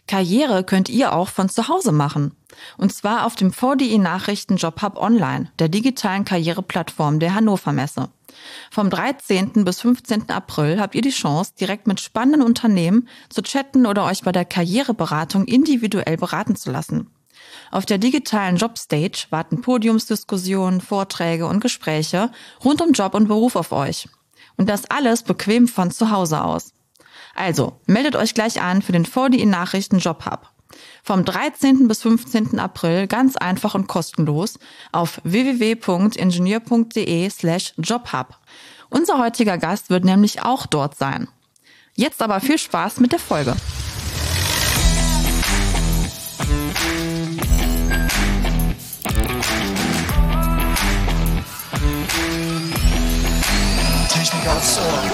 Karriere könnt ihr auch von zu Hause machen. Und zwar auf dem VDI Nachrichten Jobhub Online, der digitalen Karriereplattform der Hannover Messe. Vom 13. bis 15. April habt ihr die Chance, direkt mit spannenden Unternehmen zu chatten oder euch bei der Karriereberatung individuell beraten zu lassen. Auf der digitalen Jobstage warten Podiumsdiskussionen, Vorträge und Gespräche rund um Job und Beruf auf euch. Und das alles bequem von zu Hause aus. Also, meldet euch gleich an für den VDI Nachrichten Jobhub. Vom 13. bis 15. April ganz einfach und kostenlos auf www.ingenieur.de/Jobhub. Unser heutiger Gast wird nämlich auch dort sein. Jetzt aber viel Spaß mit der Folge. Technik aufs Ohr.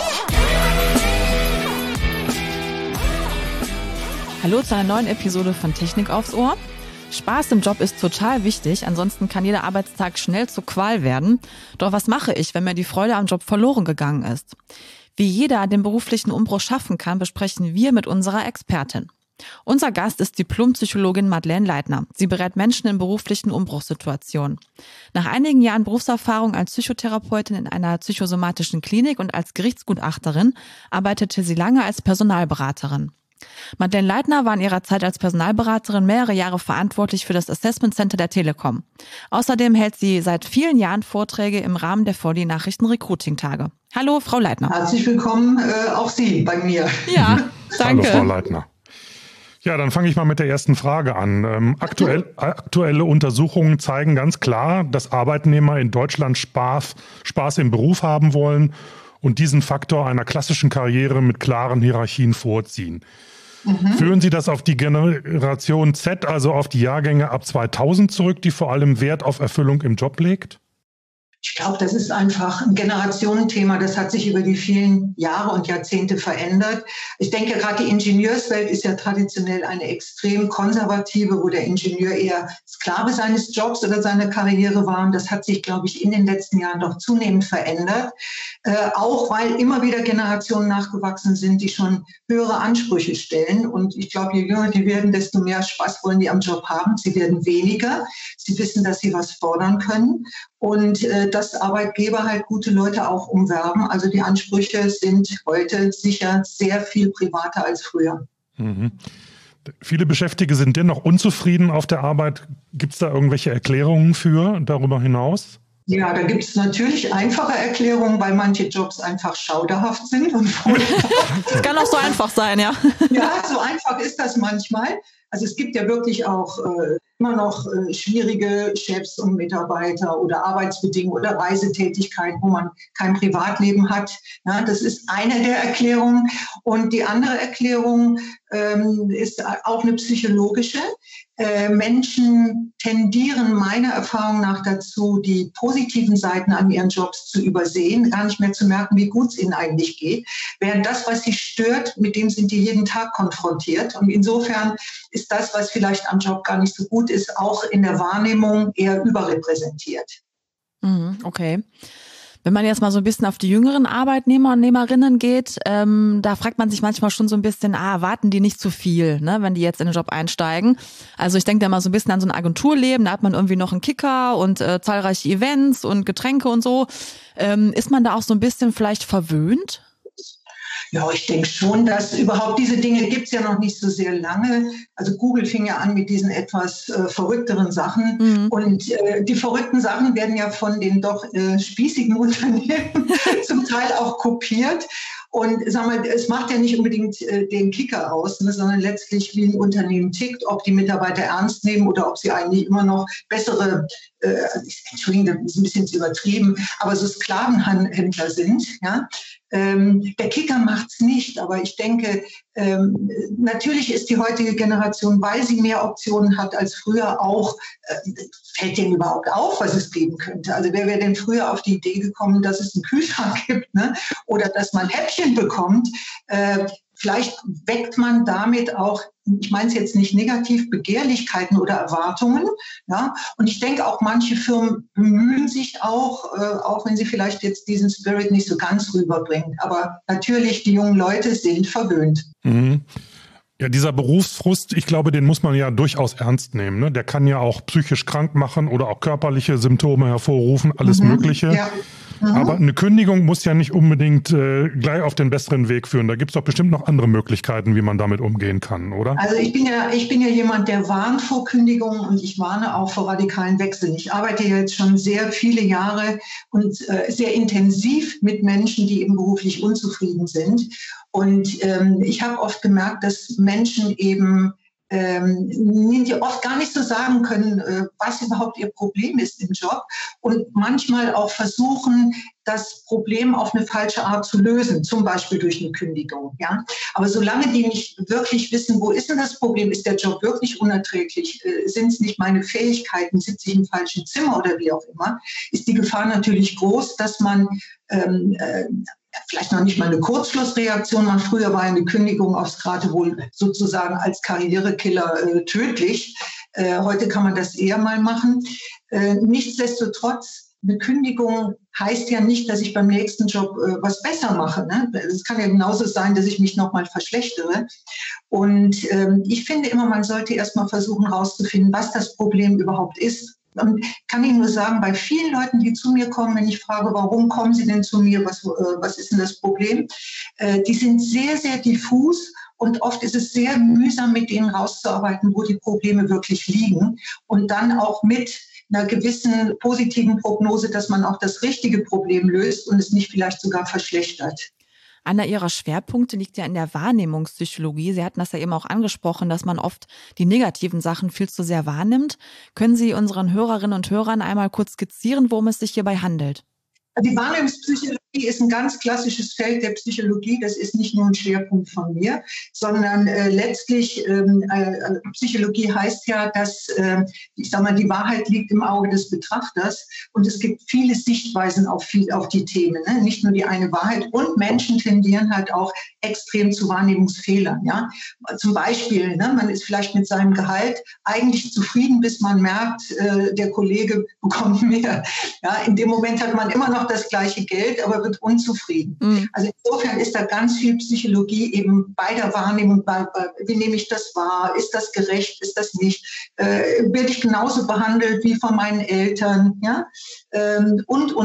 Hallo zu einer neuen Episode von Technik aufs Ohr. Spaß im Job ist total wichtig, ansonsten kann jeder Arbeitstag schnell zur Qual werden. Doch was mache ich, wenn mir die Freude am Job verloren gegangen ist? Wie jeder den beruflichen Umbruch schaffen kann, besprechen wir mit unserer Expertin. Unser Gast ist Diplompsychologin Madeleine Leitner. Sie berät Menschen in beruflichen Umbruchssituationen. Nach einigen Jahren Berufserfahrung als Psychotherapeutin in einer psychosomatischen Klinik und als Gerichtsgutachterin arbeitete sie lange als Personalberaterin. Madeleine Leitner war in ihrer Zeit als Personalberaterin mehrere Jahre verantwortlich für das Assessment Center der Telekom. Außerdem hält sie seit vielen Jahren Vorträge im Rahmen der VDI Nachrichten Recruiting-Tage. Hallo, Frau Leitner. Herzlich willkommen, auch Sie bei mir. Ja, danke. Hallo, Frau Leitner. Ja, dann fange ich mal mit der ersten Frage an. Aktuelle Untersuchungen zeigen ganz klar, dass Arbeitnehmer in Deutschland Spaß im Beruf haben wollen und diesen Faktor einer klassischen Karriere mit klaren Hierarchien vorziehen. Führen Sie das auf die Generation Z, also auf die Jahrgänge ab 2000 zurück, die vor allem Wert auf Erfüllung im Job legt? Ich glaube, das ist einfach ein Generationenthema. Das hat sich über die vielen Jahre und Jahrzehnte verändert. Ich denke, gerade die Ingenieurswelt ist ja traditionell eine extrem konservative, wo der Ingenieur eher Sklave seines Jobs oder seiner Karriere war. Und das hat sich, glaube ich, in den letzten Jahren doch zunehmend verändert. Auch weil immer wieder Generationen nachgewachsen sind, die schon höhere Ansprüche stellen. Und ich glaube, je jünger die werden, desto mehr Spaß wollen die am Job haben. Sie werden weniger. Sie wissen, dass sie was fordern können. Und dass Arbeitgeber halt gute Leute auch umwerben. Also die Ansprüche sind heute sicher sehr viel privater als früher. Mhm. Viele Beschäftigte sind dennoch unzufrieden auf der Arbeit. Gibt es da irgendwelche Erklärungen für darüber hinaus? Ja, da gibt es natürlich einfache Erklärungen, weil manche Jobs einfach schauderhaft sind. Und das kann auch so einfach sein, ja. Ja, so einfach ist das manchmal. Also es gibt ja wirklich auch immer noch schwierige Chefs und Mitarbeiter oder Arbeitsbedingungen oder Reisetätigkeit, wo man kein Privatleben hat. Ja, das ist eine der Erklärungen. Und die andere Erklärung ist auch eine psychologische. Menschen tendieren meiner Erfahrung nach dazu, die positiven Seiten an ihren Jobs zu übersehen, gar nicht mehr zu merken, wie gut es ihnen eigentlich geht. Während das, was sie stört, mit dem sind die jeden Tag konfrontiert. Und insofern ist das, was vielleicht am Job gar nicht so gut ist, auch in der Wahrnehmung eher überrepräsentiert. Okay. Wenn man jetzt mal so ein bisschen auf die jüngeren Arbeitnehmer und Nehmerinnen geht, da fragt man sich manchmal schon so ein bisschen, warten die nicht zu viel, ne, wenn die jetzt in den Job einsteigen? Also ich denke da mal so ein bisschen an so ein Agenturleben, da hat man irgendwie noch einen Kicker und zahlreiche Events und Getränke und so. Ist man da auch so ein bisschen vielleicht verwöhnt? Ja, ich denke schon, dass überhaupt diese Dinge gibt es ja noch nicht so sehr lange. Also Google fing ja an mit diesen etwas verrückteren Sachen. Und die verrückten Sachen werden ja von den doch spießigen Unternehmen zum Teil auch kopiert. Und sag mal, es macht ja nicht unbedingt den Kicker aus, ne, sondern letztlich, wie ein Unternehmen tickt, ob die Mitarbeiter ernst nehmen oder ob sie eigentlich immer noch bessere, Entschuldigung, das ist ein bisschen zu übertrieben, aber so Sklavenhändler sind. Ja? Der Kicker macht's nicht, aber ich denke, natürlich ist die heutige Generation, weil sie mehr Optionen hat als früher, auch fällt denen überhaupt auf, was es geben könnte. Also wer wäre denn früher auf die Idee gekommen, dass es einen Kühlschrank gibt, ne? Oder dass man Häppchen bekommt? Vielleicht weckt man damit auch, ich meine es jetzt nicht negativ, Begehrlichkeiten oder Erwartungen. Ja? Und ich denke auch, manche Firmen bemühen sich auch wenn sie vielleicht jetzt diesen Spirit nicht so ganz rüberbringen. Aber natürlich, die jungen Leute sind verwöhnt. Mhm. Ja, dieser Berufsfrust, ich glaube, den muss man ja durchaus ernst nehmen. Ne? Der kann ja auch psychisch krank machen oder auch körperliche Symptome hervorrufen, alles Mögliche. Ja. Aber eine Kündigung muss ja nicht unbedingt gleich auf den besseren Weg führen. Da gibt es doch bestimmt noch andere Möglichkeiten, wie man damit umgehen kann, oder? Also ich bin ja jemand, der warnt vor Kündigungen und ich warne auch vor radikalen Wechseln. Ich arbeite jetzt schon sehr viele Jahre und sehr intensiv mit Menschen, die eben beruflich unzufrieden sind. Und ich habe oft gemerkt, dass Menschen eben die oft gar nicht so sagen können, was überhaupt ihr Problem ist im Job und manchmal auch versuchen, das Problem auf eine falsche Art zu lösen, zum Beispiel durch eine Kündigung. Ja? Aber solange die nicht wirklich wissen, wo ist denn das Problem, ist der Job wirklich unerträglich, sind es nicht meine Fähigkeiten, sitze ich im falschen Zimmer oder wie auch immer, ist die Gefahr natürlich groß, dass man vielleicht noch nicht mal eine Kurzschlussreaktion macht. Früher war eine Kündigung aufs Geratewohl sozusagen als Karrierekiller tödlich. Heute kann man das eher mal machen. Nichtsdestotrotz, eine Kündigung heißt ja nicht, dass ich beim nächsten Job was besser mache. Ne? Es kann ja genauso sein, dass ich mich nochmal verschlechtere. Und ich finde immer, man sollte erst mal versuchen herauszufinden, was das Problem überhaupt ist. Und kann Ihnen nur sagen, bei vielen Leuten, die zu mir kommen, wenn ich frage, warum kommen Sie denn zu mir, was ist denn das Problem, die sind sehr, sehr diffus und oft ist es sehr mühsam, mit denen rauszuarbeiten, wo die Probleme wirklich liegen und dann auch mit einer gewissen positiven Prognose, dass man auch das richtige Problem löst und es nicht vielleicht sogar verschlechtert. Einer Ihrer Schwerpunkte liegt ja in der Wahrnehmungspsychologie. Sie hatten das ja eben auch angesprochen, dass man oft die negativen Sachen viel zu sehr wahrnimmt. Können Sie unseren Hörerinnen und Hörern einmal kurz skizzieren, worum es sich hierbei handelt? Die Wahrnehmungspsychologie ist ein ganz klassisches Feld der Psychologie. Das ist nicht nur ein Schwerpunkt von mir, sondern letztlich Psychologie heißt ja, dass ich sag mal, die Wahrheit liegt im Auge des Betrachters und es gibt viele Sichtweisen auf die Themen, ne? Nicht nur die eine Wahrheit und Menschen tendieren halt auch extrem zu Wahrnehmungsfehlern. Ja? Zum Beispiel, ne, man ist vielleicht mit seinem Gehalt eigentlich zufrieden, bis man merkt, der Kollege bekommt mehr. Ja? In dem Moment hat man immer noch das gleiche Geld, aber wird unzufrieden. Also insofern ist da ganz viel Psychologie eben bei der Wahrnehmung, wie nehme ich das wahr, ist das gerecht, ist das nicht, werde ich genauso behandelt wie von meinen Eltern, ja, und.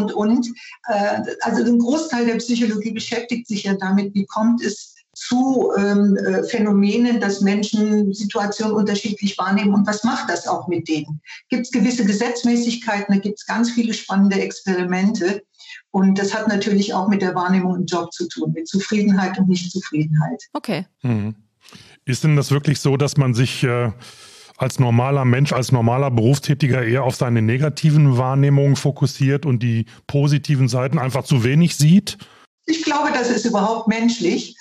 Also ein Großteil der Psychologie beschäftigt sich ja damit, wie kommt es zu Phänomenen, dass Menschen Situationen unterschiedlich wahrnehmen und was macht das auch mit denen? Gibt es gewisse Gesetzmäßigkeiten, da gibt es ganz viele spannende Experimente und das hat natürlich auch mit der Wahrnehmung im Job zu tun, mit Zufriedenheit und Nichtzufriedenheit. Okay. Ist denn das wirklich so, dass man sich als normaler Mensch, als normaler Berufstätiger eher auf seine negativen Wahrnehmungen fokussiert und die positiven Seiten einfach zu wenig sieht? Ich glaube, das ist überhaupt menschlich.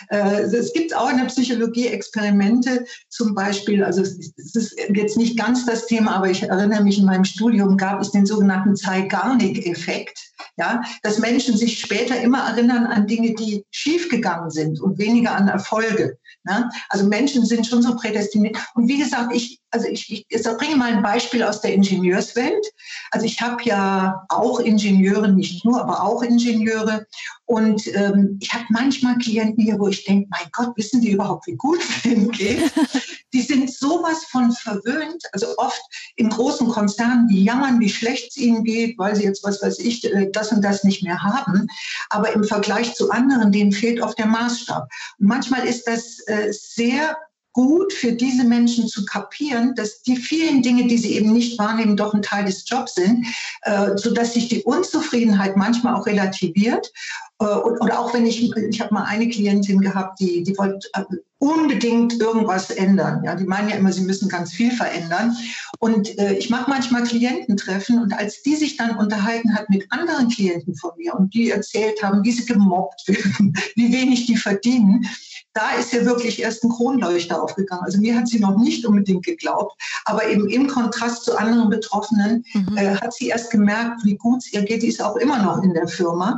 Es gibt auch in der Psychologie Experimente, zum Beispiel, also es ist jetzt nicht ganz das Thema, aber ich erinnere mich, in meinem Studium gab es den sogenannten Zeigarnik-Effekt, ja, dass Menschen sich später immer erinnern an Dinge, die schiefgegangen sind und weniger an Erfolge. Ne? Also Menschen sind schon so prädestiniert. Und wie gesagt, ich bringe mal ein Beispiel aus der Ingenieurswelt. Also ich habe ja auch Ingenieure, nicht nur, aber auch Ingenieure. Und ich habe manchmal Klienten hier, wo ich denke, mein Gott, wissen die überhaupt, wie gut es denen geht? Die sind sowas von verwöhnt. Also oft in großen Konzernen, die jammern, wie schlecht es ihnen geht, weil sie jetzt, was weiß ich, das und das nicht mehr haben. Aber im Vergleich zu anderen, denen fehlt oft der Maßstab. Und manchmal ist das sehr gut für diese Menschen zu kapieren, dass die vielen Dinge, die sie eben nicht wahrnehmen, doch ein Teil des Jobs sind, sodass sich die Unzufriedenheit manchmal auch relativiert. Oder auch wenn ich habe mal eine Klientin gehabt, die wollte unbedingt irgendwas ändern. Ja, die meinen ja immer, sie müssen ganz viel verändern. Und ich mache manchmal Kliententreffen und als die sich dann unterhalten hat mit anderen Klienten von mir und die erzählt haben, wie sie gemobbt werden, wie wenig die verdienen, da ist ja wirklich erst ein Kronleuchter aufgegangen. Also mir hat sie noch nicht unbedingt geglaubt, aber eben im Kontrast zu anderen Betroffenen hat sie erst gemerkt, wie gut es ihr geht. Die ist auch immer noch in der Firma.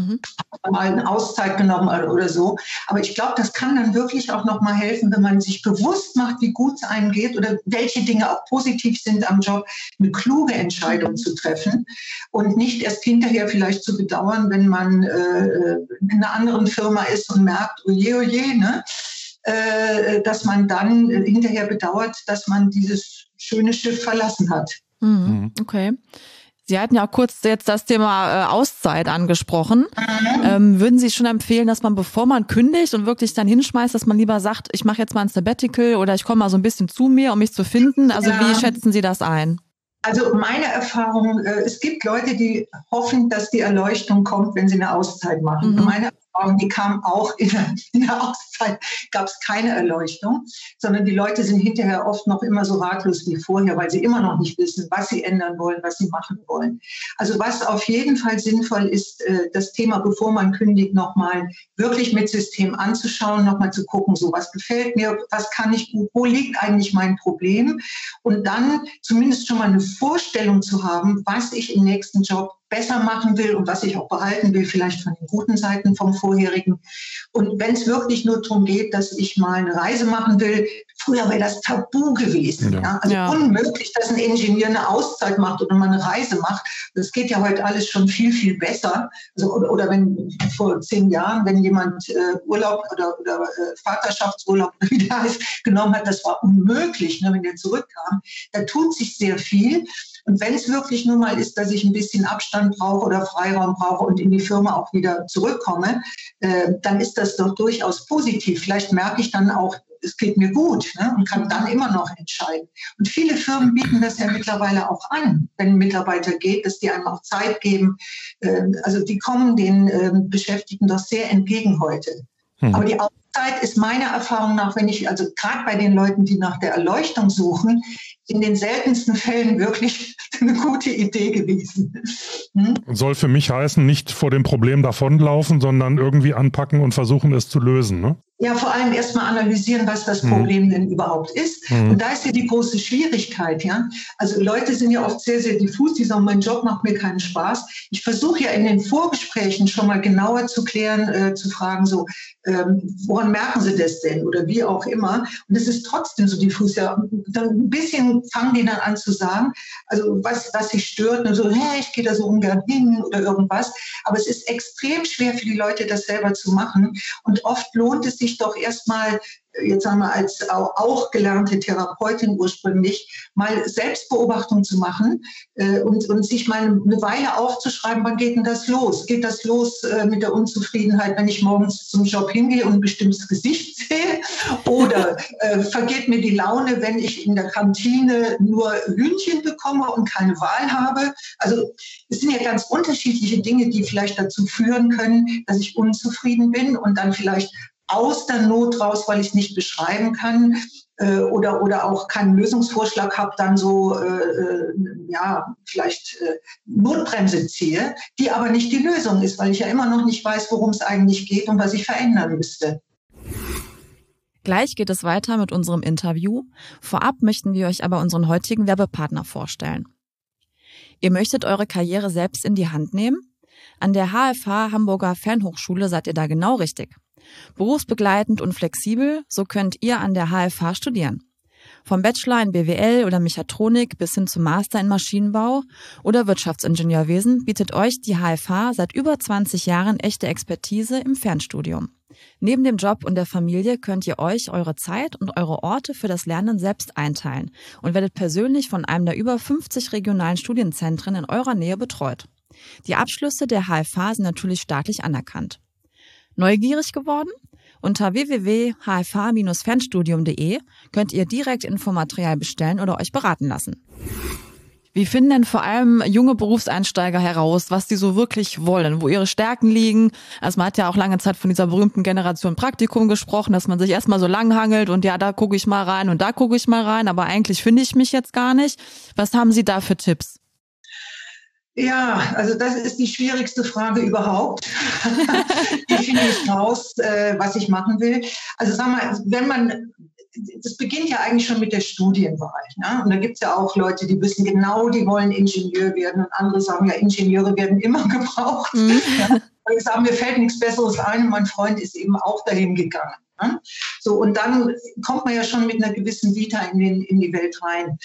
Mal eine Auszeit genommen oder so. Aber ich glaube, das kann dann wirklich auch noch mal helfen, wenn man sich bewusst macht, wie gut es einem geht oder welche Dinge auch positiv sind am Job, eine kluge Entscheidung zu treffen und nicht erst hinterher vielleicht zu bedauern, wenn man in einer anderen Firma ist und merkt, oje, ne? dass man dann hinterher bedauert, dass man dieses schöne Schiff verlassen hat. Okay. Sie hatten ja auch kurz jetzt das Thema Auszeit angesprochen. Würden Sie schon empfehlen, dass man, bevor man kündigt und wirklich dann hinschmeißt, dass man lieber sagt, ich mache jetzt mal ein Sabbatical oder ich komme mal so ein bisschen zu mir, um mich zu finden? Also wie schätzen Sie das ein? Also meine Erfahrung, es gibt Leute, die hoffen, dass die Erleuchtung kommt, wenn sie eine Auszeit machen. Meine Erfahrung, die kam auch in der Auszeit, gab es keine Erleuchtung, sondern die Leute sind hinterher oft noch immer so ratlos wie vorher, weil sie immer noch nicht wissen, was sie ändern wollen, was sie machen wollen. Also was auf jeden Fall sinnvoll ist, das Thema, bevor man kündigt, nochmal wirklich mit System anzuschauen, nochmal zu gucken, so was gefällt mir, was kann ich gut, wo liegt eigentlich mein Problem, und dann zumindest schon mal eine Vorstellung zu haben, was ich im nächsten Job besser machen will und was ich auch behalten will, vielleicht von den guten Seiten vom vorherigen. Und wenn es wirklich nur darum geht, dass ich mal eine Reise machen will, früher wäre das tabu gewesen. Ja. Also unmöglich, dass ein Ingenieur eine Auszeit macht oder mal eine Reise macht. Das geht ja heute alles schon viel, viel besser. Also, oder wenn vor 10 Jahren, wenn jemand Urlaub oder Vaterschaftsurlaub, wie der heißt, genommen hat, das war unmöglich, ne, wenn der zurückkam. Da tut sich sehr viel. Und wenn es wirklich nur mal ist, dass ich ein bisschen Abstand brauche oder Freiraum brauche und in die Firma auch wieder zurückkomme, dann ist das doch durchaus positiv. Vielleicht merke ich dann auch, es geht mir gut, ne, und kann dann immer noch entscheiden. Und viele Firmen bieten das ja mittlerweile auch an, wenn ein Mitarbeiter geht, dass die einem auch Zeit geben. Also die kommen den Beschäftigten doch sehr entgegen heute. Aber die Auszeit ist meiner Erfahrung nach, wenn ich, also gerade bei den Leuten, die nach der Erleuchtung suchen, in den seltensten Fällen wirklich eine gute Idee gewesen. Soll für mich heißen, nicht vor dem Problem davonlaufen, sondern irgendwie anpacken und versuchen, es zu lösen, ne? Ja, vor allem erstmal analysieren, was das Problem denn überhaupt ist. Und da ist ja die große Schwierigkeit, ja. Also Leute sind ja oft sehr, sehr diffus, die sagen, mein Job macht mir keinen Spaß. Ich versuche ja in den Vorgesprächen schon mal genauer zu klären, zu fragen, so, woran merken Sie das denn? Oder wie auch immer. Und es ist trotzdem so diffus, ja. Dann ein bisschen fangen die dann an zu sagen, also was sie stört, und so, hey, ich gehe da so ungern hin oder irgendwas. Aber es ist extrem schwer für die Leute, das selber zu machen. Und oft lohnt es sich doch erstmal, jetzt sagen wir als auch gelernte Therapeutin ursprünglich, mal Selbstbeobachtung zu machen und sich mal eine Weile aufzuschreiben, wann geht denn das los? Geht das los mit der Unzufriedenheit, wenn ich morgens zum Job hingehe und ein bestimmtes Gesicht sehe? Oder vergeht mir die Laune, wenn ich in der Kantine nur Hühnchen bekomme und keine Wahl habe? Also es sind ja ganz unterschiedliche Dinge, die vielleicht dazu führen können, dass ich unzufrieden bin und dann vielleicht aus der Not raus, weil ich es nicht beschreiben kann oder auch keinen Lösungsvorschlag habe, dann so vielleicht Notbremse ziehe, die aber nicht die Lösung ist, weil ich ja immer noch nicht weiß, worum es eigentlich geht und was ich verändern müsste. Gleich geht es weiter mit unserem Interview. Vorab möchten wir euch aber unseren heutigen Werbepartner vorstellen. Ihr möchtet eure Karriere selbst in die Hand nehmen? An der HFH Hamburger Fernhochschule seid ihr da genau richtig. Berufsbegleitend und flexibel, so könnt ihr an der HFH studieren. Vom Bachelor in BWL oder Mechatronik bis hin zum Master in Maschinenbau oder Wirtschaftsingenieurwesen bietet euch die HFH seit über 20 Jahren echte Expertise im Fernstudium. Neben dem Job und der Familie könnt ihr euch eure Zeit und eure Orte für das Lernen selbst einteilen und werdet persönlich von einem der über 50 regionalen Studienzentren in eurer Nähe betreut. Die Abschlüsse der HFH sind natürlich staatlich anerkannt. Neugierig geworden? Unter www.hfh-fernstudium.de könnt ihr direkt Infomaterial bestellen oder euch beraten lassen. Wie finden denn vor allem junge Berufseinsteiger heraus, was die so wirklich wollen, wo ihre Stärken liegen? Also man hat ja auch lange Zeit von dieser berühmten Generation Praktikum gesprochen, dass man sich erstmal so langhangelt und ja, da gucke ich mal rein und da gucke ich mal rein, aber eigentlich finde ich mich jetzt gar nicht. Was haben Sie da für Tipps? Ja, also das ist die schwierigste Frage überhaupt. Wie finde ich raus, was ich machen will? Also sag mal, das beginnt ja eigentlich schon mit der Studienwahl. Ne? Und da gibt es ja auch Leute, die wissen genau, die wollen Ingenieur werden. Und andere sagen, ja, Ingenieure werden immer gebraucht. Ja? Und ich sage, mir fällt nichts Besseres ein. Und mein Freund ist eben auch dahin gegangen. Ne? So, und dann kommt man ja schon mit einer gewissen Vita in die Welt rein.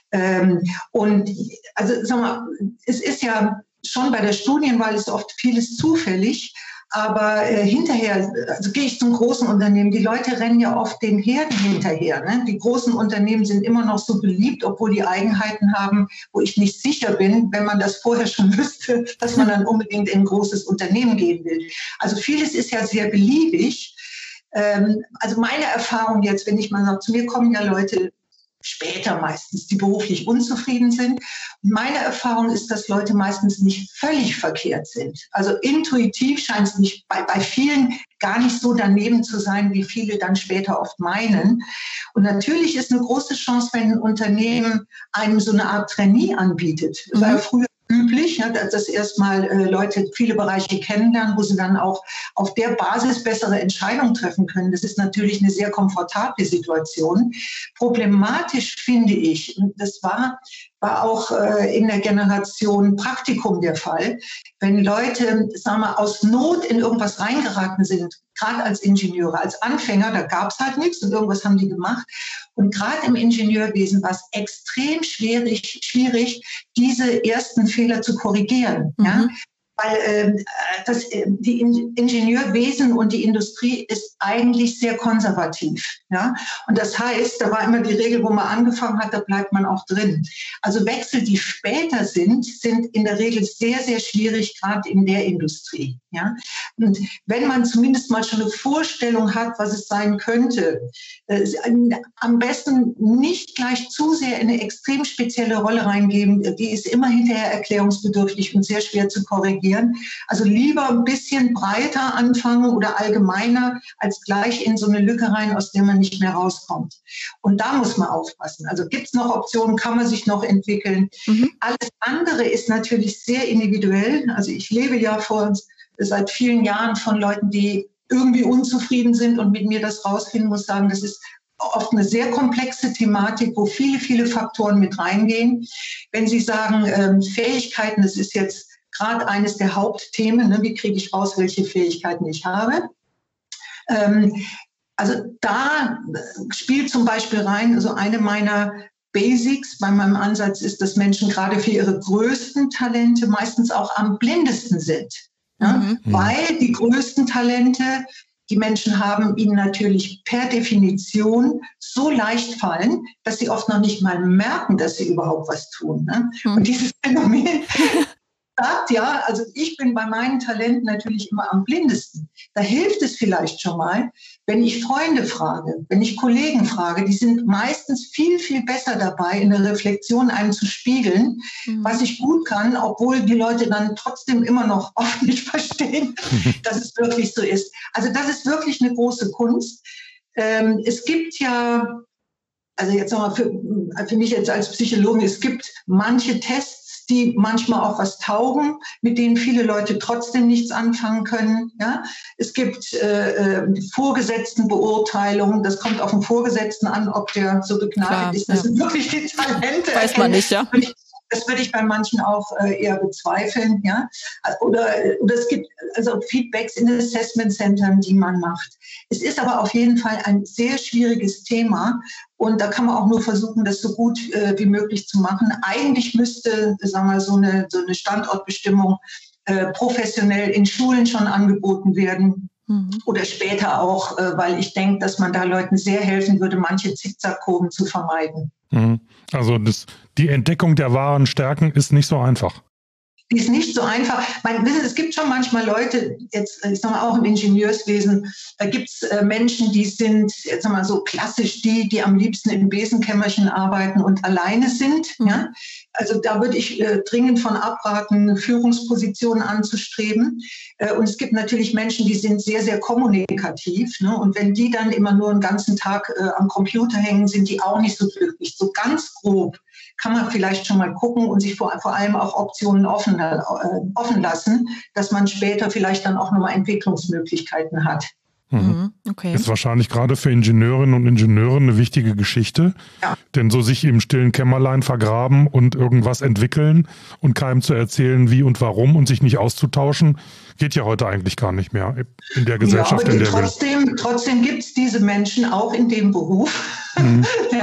Und also sag mal, es ist ja schon bei der Studienwahl ist oft vieles zufällig. Aber hinterher, also gehe ich zum großen Unternehmen, die Leute rennen ja oft den Herden hinterher. Ne? Die großen Unternehmen sind immer noch so beliebt, obwohl die Eigenheiten haben, wo ich nicht sicher bin, wenn man das vorher schon wüsste, dass man dann unbedingt in ein großes Unternehmen gehen will. Also vieles ist ja sehr beliebig. Also meine Erfahrung jetzt, wenn ich mal sage, zu mir kommen ja Leute später meistens, die beruflich unzufrieden sind. Und meine Erfahrung ist, dass Leute meistens nicht völlig verkehrt sind. Also intuitiv scheint es nicht bei vielen gar nicht so daneben zu sein, wie viele dann später oft meinen. Und natürlich ist eine große Chance, wenn ein Unternehmen einem so eine Art Trainee anbietet. Das war ja früher üblich, dass erstmal Leute viele Bereiche kennenlernen, wo sie dann auch auf der Basis bessere Entscheidungen treffen können. Das ist natürlich eine sehr komfortable Situation. Problematisch finde ich, und das war auch in der Generation Praktikum der Fall, wenn Leute, sagen wir, aus Not in irgendwas reingeraten sind, gerade als Ingenieure, als Anfänger, da gab es halt nichts und irgendwas haben die gemacht. Und gerade im Ingenieurwesen war es extrem schwierig, diese ersten Fehler zu korrigieren. Ja? Weil die Ingenieurwesen und die Industrie ist eigentlich sehr konservativ. Ja? Und das heißt, da war immer die Regel, wo man angefangen hat, da bleibt man auch drin. Also Wechsel, die später sind in der Regel sehr, sehr schwierig, gerade in der Industrie. Ja? Und wenn man zumindest mal schon eine Vorstellung hat, was es sein könnte, am besten nicht gleich zu sehr in eine extrem spezielle Rolle reingeben. Die ist immer hinterher erklärungsbedürftig und sehr schwer zu korrigieren. Also lieber ein bisschen breiter anfangen oder allgemeiner, als gleich in so eine Lücke rein, aus der man nicht mehr rauskommt. Und da muss man aufpassen. Also gibt es noch Optionen, kann man sich noch entwickeln. Alles andere ist natürlich sehr individuell. Also ich lebe ja seit vielen Jahren von Leuten, die irgendwie unzufrieden sind und mit mir das rausfinden, muss sagen, das ist oft eine sehr komplexe Thematik, wo viele, viele Faktoren mit reingehen. Wenn Sie sagen, Fähigkeiten, das ist jetzt gerade eines der Hauptthemen, ne, wie kriege ich raus, welche Fähigkeiten ich habe. Also da spielt zum Beispiel rein, also eine meiner Basics bei meinem Ansatz ist, dass Menschen gerade für ihre größten Talente meistens auch am blindesten sind. Ja? Weil die größten Talente, die Menschen haben, ihnen natürlich per Definition so leicht fallen, dass sie oft noch nicht mal merken, dass sie überhaupt was tun. Ne? Und dieses Phänomen sagt ja, also ich bin bei meinen Talenten natürlich immer am blindesten. Da hilft es vielleicht schon mal, wenn ich Freunde frage, wenn ich Kollegen frage, die sind meistens viel, viel besser dabei, in der Reflexion einem zu spiegeln, was ich gut kann, obwohl die Leute dann trotzdem immer noch oft nicht verstehen, dass es wirklich so ist. Also das ist wirklich eine große Kunst. Es gibt ja, also jetzt nochmal für mich jetzt als Psychologin, es gibt manche Tests, die manchmal auch was taugen, mit denen viele Leute trotzdem nichts anfangen können. Ja? Es gibt Vorgesetztenbeurteilungen, das kommt auf den Vorgesetzten an, ob der so begnadet ist. Das sind wirklich die Talente. Weiß man nicht, ja. Das würde ich bei manchen auch eher bezweifeln. Ja? Oder es gibt also Feedbacks in Assessment Centern, die man macht. Es ist aber auf jeden Fall ein sehr schwieriges Thema und da kann man auch nur versuchen, das so gut wie möglich zu machen. Eigentlich müsste, sagen wir, so eine Standortbestimmung professionell in Schulen schon angeboten werden. Oder später auch, weil ich denke, dass man da Leuten sehr helfen würde, manche Zickzackkurven zu vermeiden. Also die Entdeckung der wahren Stärken ist nicht so einfach. Die ist nicht so einfach. Es gibt schon manchmal Leute, jetzt, ich sag mal auch im Ingenieurswesen, da gibt es Menschen, die sind, jetzt sag mal so klassisch die am liebsten im Besenkämmerchen arbeiten und alleine sind. Ja? Also da würde ich dringend von abraten, Führungspositionen anzustreben. Und es gibt natürlich Menschen, die sind sehr, sehr kommunikativ. Ne? Und wenn die dann immer nur einen ganzen Tag am Computer hängen, sind die auch nicht so glücklich. So ganz grob kann man vielleicht schon mal gucken und sich vor allem auch Optionen offen lassen, dass man später vielleicht dann auch nochmal Entwicklungsmöglichkeiten hat. Okay. Ist wahrscheinlich gerade für Ingenieurinnen und Ingenieure eine wichtige Geschichte, denn so sich im stillen Kämmerlein vergraben und irgendwas entwickeln und keinem zu erzählen, wie und warum und sich nicht auszutauschen, geht ja heute eigentlich gar nicht mehr in der Gesellschaft, in der wir. Trotzdem gibt es diese Menschen auch in dem Beruf. Ja.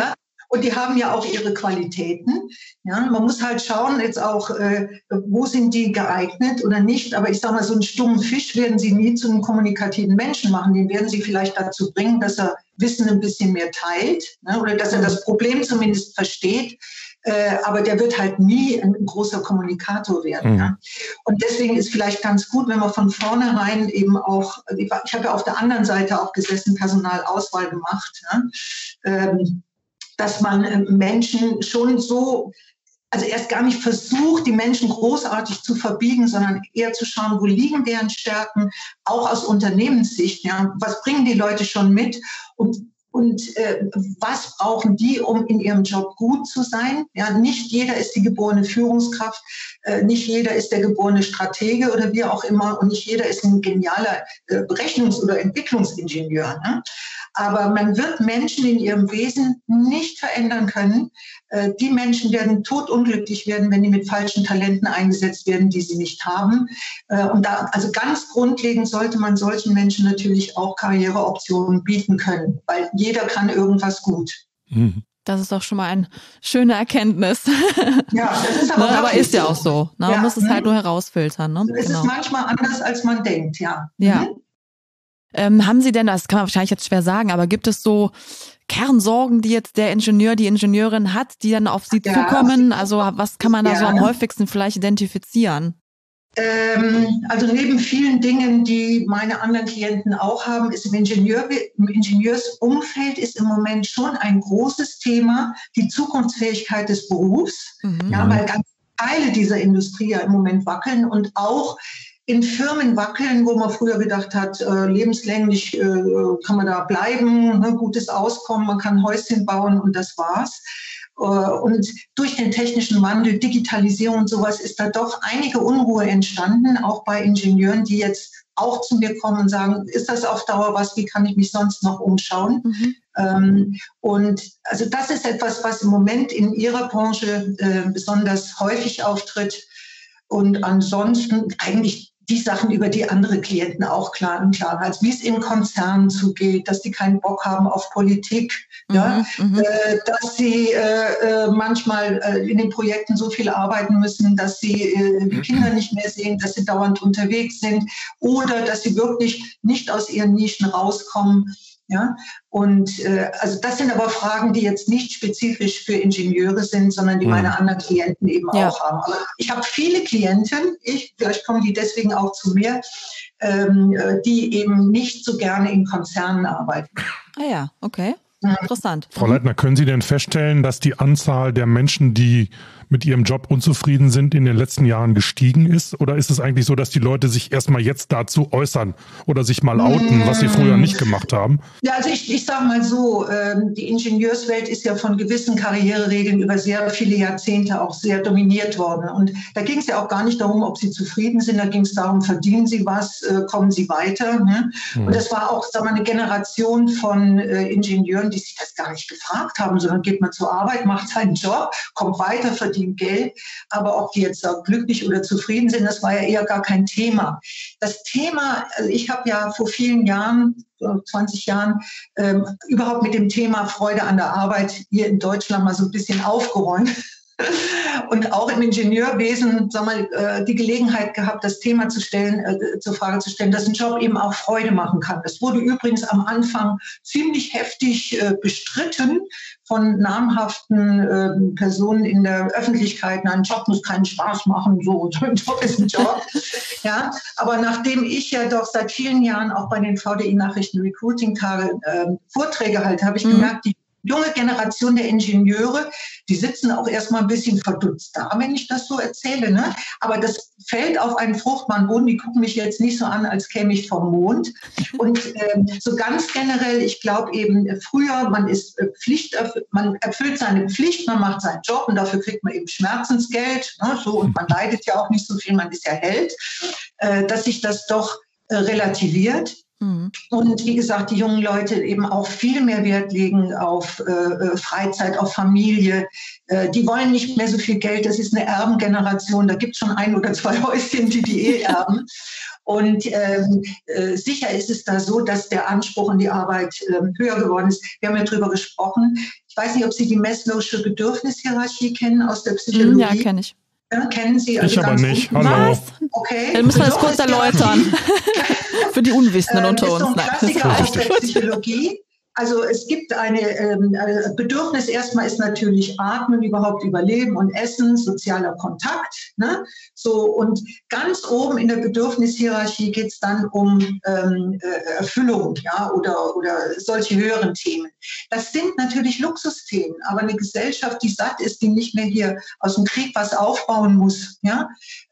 Und die haben ja auch ihre Qualitäten. Ja, man muss halt schauen, jetzt auch, wo sind die geeignet oder nicht. Aber ich sage mal, so einen stummen Fisch werden Sie nie zu einem kommunikativen Menschen machen. Den werden Sie vielleicht dazu bringen, dass er Wissen ein bisschen mehr teilt, ne, oder dass er das Problem zumindest versteht. Aber der wird halt nie ein großer Kommunikator werden. Ja. Und deswegen ist vielleicht ganz gut, wenn man von vornherein eben auch, ich habe ja auf der anderen Seite auch gesessen, Personalauswahl gemacht, ja, dass man Menschen schon so, also erst gar nicht versucht, die Menschen großartig zu verbiegen, sondern eher zu schauen, wo liegen deren Stärken, auch aus Unternehmenssicht. Ja, was bringen die Leute schon mit und was brauchen die, um in ihrem Job gut zu sein? Ja, nicht jeder ist die geborene Führungskraft, nicht jeder ist der geborene Stratege oder wie auch immer und nicht jeder ist ein genialer Berechnungs- oder Entwicklungsingenieur. Ne? Aber man wird Menschen in ihrem Wesen nicht verändern können. Die Menschen werden todunglücklich werden, wenn die mit falschen Talenten eingesetzt werden, die sie nicht haben. Und da, also ganz grundlegend sollte man solchen Menschen natürlich auch Karriereoptionen bieten können, weil jeder kann irgendwas gut. Das ist doch schon mal eine schöne Erkenntnis. Ja, das ist aber ist ja auch so. Ne? Man muss es halt nur herausfiltern. Ne? Es ist manchmal anders, als man denkt, ja. Ja. Haben Sie denn, das kann man wahrscheinlich jetzt schwer sagen, aber gibt es so Kernsorgen, die jetzt der Ingenieur, die Ingenieurin hat, die dann auf Sie zukommen? Also was kann man da so am häufigsten vielleicht identifizieren? Also neben vielen Dingen, die meine anderen Klienten auch haben, ist im Ingenieursumfeld ist im Moment schon ein großes Thema die Zukunftsfähigkeit des Berufs, ja, weil ganz Teile dieser Industrie ja im Moment wackeln und auch in Firmen wackeln, wo man früher gedacht hat, lebenslänglich kann man da bleiben, ne, gutes Auskommen, man kann ein Häuschen bauen und das war's. Und durch den technischen Wandel, Digitalisierung und sowas ist da doch einige Unruhe entstanden, auch bei Ingenieuren, die jetzt auch zu mir kommen und sagen, ist das auf Dauer was, wie kann ich mich sonst noch umschauen? Und also das ist etwas, was im Moment in Ihrer Branche besonders häufig auftritt. Und ansonsten eigentlich die Sachen, über die andere Klienten auch klar als wie es in Konzernen zugeht, dass die keinen Bock haben auf Politik, dass sie manchmal in den Projekten so viel arbeiten müssen, dass sie die Kinder nicht mehr sehen, dass sie dauernd unterwegs sind oder dass sie wirklich nicht aus ihren Nischen rauskommen. Ja, und also das sind aber Fragen, die jetzt nicht spezifisch für Ingenieure sind, sondern die meine anderen Klienten eben auch haben. Aber ich habe viele Klienten, vielleicht kommen die deswegen auch zu mir, die eben nicht so gerne in Konzernen arbeiten. Ah ja, okay. Interessant. Frau Leitner, können Sie denn feststellen, dass die Anzahl der Menschen, die mit ihrem Job unzufrieden sind, in den letzten Jahren gestiegen ist? Oder ist es eigentlich so, dass die Leute sich erstmal jetzt dazu äußern oder sich mal outen, was sie früher nicht gemacht haben? Ja, also ich sage mal so, die Ingenieurswelt ist ja von gewissen Karriereregeln über sehr viele Jahrzehnte auch sehr dominiert worden. Und da ging es ja auch gar nicht darum, ob sie zufrieden sind, da ging es darum, verdienen sie was, kommen sie weiter. Ne? Und das war auch, sagen wir mal, eine Generation von Ingenieuren, die sich das gar nicht gefragt haben, sondern geht man zur Arbeit, macht seinen Job, kommt weiter, verdient Geld. Aber ob die jetzt glücklich oder zufrieden sind, das war ja eher gar kein Thema. Das Thema, also ich habe ja vor vielen Jahren, 20 Jahren, überhaupt mit dem Thema Freude an der Arbeit hier in Deutschland mal so ein bisschen aufgeräumt. Und auch im Ingenieurwesen, sagen wir mal, die Gelegenheit gehabt, das Thema zu stellen, zur Frage zu stellen, dass ein Job eben auch Freude machen kann. Das wurde übrigens am Anfang ziemlich heftig bestritten von namhaften Personen in der Öffentlichkeit. Ein Job muss keinen Spaß machen, so ein Job ist ein Job. Ja, aber nachdem ich ja doch seit vielen Jahren auch bei den VDI-Nachrichten-Recruiting-Tage Vorträge halte, habe ich gemerkt, die junge Generation der Ingenieure, die sitzen auch erstmal ein bisschen verdutzt da, wenn ich das so erzähle. Ne? Aber das fällt auf einen fruchtbaren Boden. Die gucken mich jetzt nicht so an, als käme ich vom Mond. Und so ganz generell, ich glaube eben früher, man ist man erfüllt seine Pflicht, man macht seinen Job und dafür kriegt man eben Schmerzensgeld. Ne? So, und man leidet ja auch nicht so viel, man ist ja Held, dass sich das doch relativiert. Und wie gesagt, die jungen Leute eben auch viel mehr Wert legen auf Freizeit, auf Familie. Die wollen nicht mehr so viel Geld. Das ist eine Erbengeneration. Da gibt es schon 1 oder 2 Häuschen, die erben. Und sicher ist es da so, dass der Anspruch an die Arbeit höher geworden ist. Wir haben ja drüber gesprochen. Ich weiß nicht, ob Sie die Maslow'sche Bedürfnishierarchie kennen aus der Psychologie. Ja, kenne ich. Ja, kennen Sie? Also ich aber nicht. Hallo. Was? Okay. Dann müssen wir das kurz erläutern. Für die Unwissenden unter uns. Ist so ein Klassiker aus der Psychologie. Also es gibt eine Bedürfnis, erstmal ist natürlich Atmen, überhaupt Überleben und Essen, sozialer Kontakt. Ne? So, und ganz oben in der Bedürfnishierarchie geht es dann um Erfüllung, ja, oder solche höheren Themen. Das sind natürlich Luxusthemen, aber eine Gesellschaft, die satt ist, die nicht mehr hier aus dem Krieg was aufbauen muss, ja,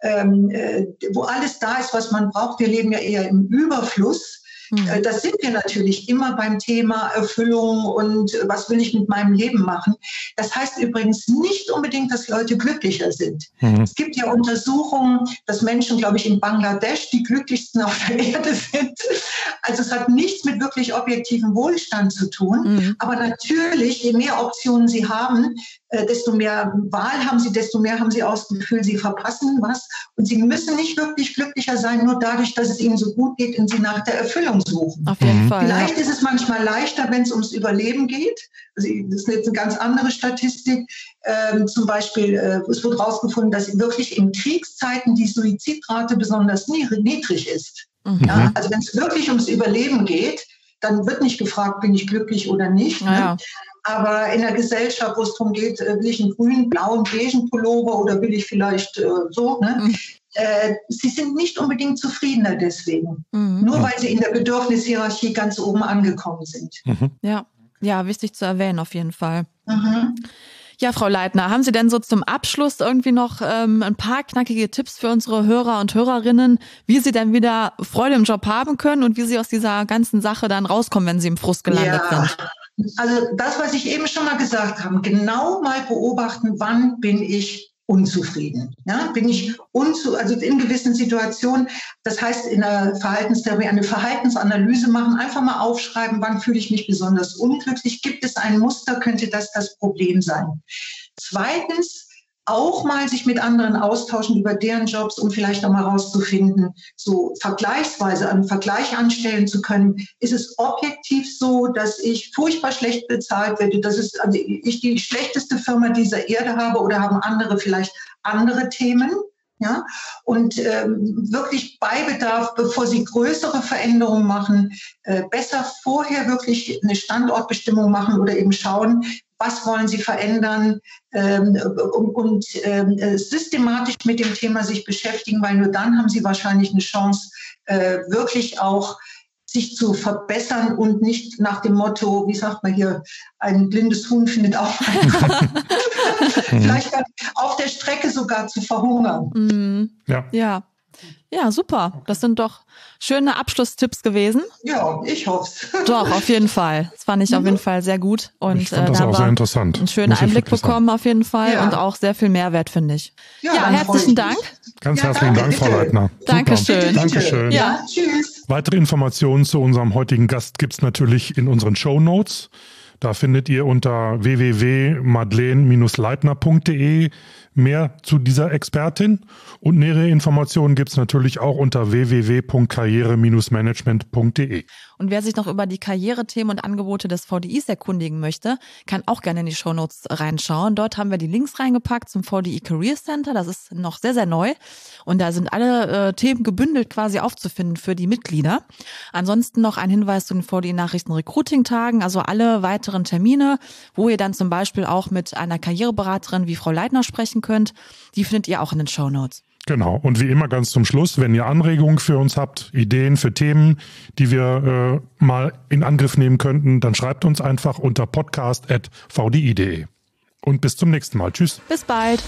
wo alles da ist, was man braucht. Wir leben ja eher im Überfluss. Das sind wir natürlich immer beim Thema Erfüllung und was will ich mit meinem Leben machen. Das heißt übrigens nicht unbedingt, dass Leute glücklicher sind. Es gibt ja Untersuchungen, dass Menschen, glaube ich, in Bangladesch die glücklichsten auf der Erde sind. Also es hat nichts mit wirklich objektivem Wohlstand zu tun. Aber natürlich, je mehr Optionen sie haben, desto mehr Wahl haben sie, desto mehr haben sie auch das Gefühl, sie verpassen was. Und sie müssen nicht wirklich glücklicher sein, nur dadurch, dass es ihnen so gut geht und sie nach der Erfüllung suchen. Auf jeden Fall. Vielleicht ist es manchmal leichter, wenn es ums Überleben geht. Also das ist jetzt eine ganz andere Statistik. Zum Beispiel, es wurde herausgefunden, dass wirklich in Kriegszeiten die Suizidrate besonders niedrig ist. Ja, also wenn es wirklich ums Überleben geht, dann wird nicht gefragt, bin ich glücklich oder nicht. Ja. Ne? Aber in der Gesellschaft, wo es darum geht, will ich einen grünen, blauen, beigen Pullover oder will ich vielleicht so, ne? Sie sind nicht unbedingt zufriedener deswegen. Nur weil sie in der Bedürfnishierarchie ganz oben angekommen sind. Ja, wichtig zu erwähnen auf jeden Fall. Ja, Frau Leitner, haben Sie denn so zum Abschluss irgendwie noch ein paar knackige Tipps für unsere Hörer und Hörerinnen, wie sie denn wieder Freude im Job haben können und wie sie aus dieser ganzen Sache dann rauskommen, wenn sie im Frust gelandet sind? Also das, was ich eben schon mal gesagt habe, genau mal beobachten, wann bin ich unzufrieden. Ja, bin ich also in gewissen Situationen, das heißt in der Verhaltenstherapie eine Verhaltensanalyse machen, einfach mal aufschreiben, wann fühle ich mich besonders unglücklich, gibt es ein Muster, könnte das Problem sein. Zweitens, auch mal sich mit anderen austauschen über deren Jobs, um vielleicht auch mal rauszufinden, so vergleichsweise einen Vergleich anstellen zu können. Ist es objektiv so, dass ich furchtbar schlecht bezahlt werde, dass ich die schlechteste Firma dieser Erde habe oder haben andere vielleicht andere Themen? Ja, und wirklich bei Bedarf, bevor Sie größere Veränderungen machen, besser vorher wirklich eine Standortbestimmung machen oder eben schauen, was wollen Sie verändern und systematisch mit dem Thema sich beschäftigen, weil nur dann haben Sie wahrscheinlich eine Chance, wirklich auch sich zu verbessern und nicht nach dem Motto, wie sagt man hier, ein blindes Huhn findet auch einen. Vielleicht dann auf der Strecke sogar zu verhungern. Ja, super. Das sind doch schöne Abschlusstipps gewesen. Ja, ich hoffe es. Doch, auf jeden Fall. Das fand ich auf jeden Fall sehr gut. Und ich fand das auch sehr interessant. Einen schönen Einblick bekommen auf jeden Fall und auch sehr viel Mehrwert, finde ich. Ja, herzlichen Dank. Ganz herzlichen Dank, Frau Leitner. Dankeschön. Dankeschön. Ja, tschüss. Weitere Informationen zu unserem heutigen Gast gibt's natürlich in unseren Shownotes. Da findet ihr unter www.madeleine-leitner.de mehr zu dieser Expertin. Und nähere Informationen gibt's natürlich auch unter www.karriere-management.de. Und wer sich noch über die Karrierethemen und Angebote des VDIs erkundigen möchte, kann auch gerne in die Shownotes reinschauen. Dort haben wir die Links reingepackt zum VDI Career Center. Das ist noch sehr, sehr neu. Und da sind alle Themen gebündelt quasi aufzufinden für die Mitglieder. Ansonsten noch ein Hinweis zu den VDI Nachrichten Recruiting Tagen, also alle weiteren Termine, wo ihr dann zum Beispiel auch mit einer Karriereberaterin wie Frau Leitner sprechen könnt. Die findet ihr auch in den Shownotes. Genau. Und wie immer ganz zum Schluss, wenn ihr Anregungen für uns habt, Ideen für Themen, die wir mal in Angriff nehmen könnten, dann schreibt uns einfach unter podcast@vdi.de. Und bis zum nächsten Mal. Tschüss. Bis bald.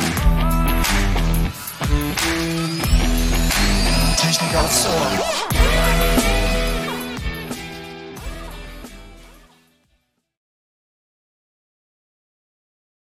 Technik aufs Ohr.